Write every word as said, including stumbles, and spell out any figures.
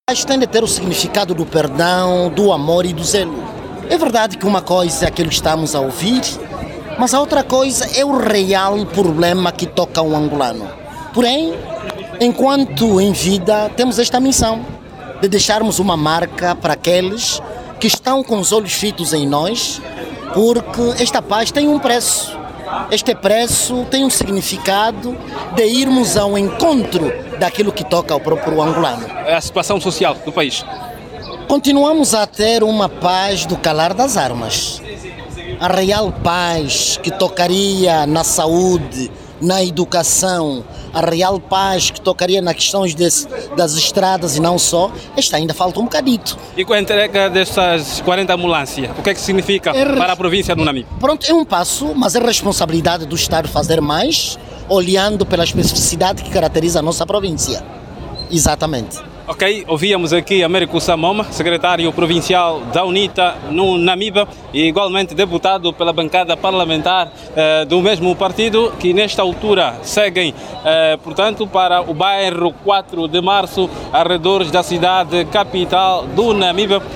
Paz tem de ter o significado do perdão, do amor e do zelo. É verdade que uma coisa é aquilo que estamos a ouvir, mas a outra coisa é o real problema que toca o angolano. Porém, enquanto em vida, temos esta missão de deixarmos uma marca para aqueles que estão com os olhos fitos em nós, porque esta paz tem um preço. Este preço tem um significado de irmos ao encontro daquilo que toca ao próprio angolano. É a situação social do país. Continuamos a ter uma paz do calar das armas. A real paz que tocaria na saúde, na educação, a real paz que tocaria nas questões desse, das estradas e não só, esta ainda falta um bocadito. E com a entrega dessas quarenta ambulâncias, o que é que significa é, para a província do Namibe? Pronto, é um passo, mas é responsabilidade do Estado fazer mais, olhando pela especificidade que caracteriza a nossa província. Exatamente. Ok, ouvíamos aqui Américo Samoma, secretário provincial da UNITA no Namibe e igualmente deputado pela bancada parlamentar eh, do mesmo partido, que nesta altura seguem, eh, portanto, para o bairro quatro de Março, arredores da cidade capital do Namibe.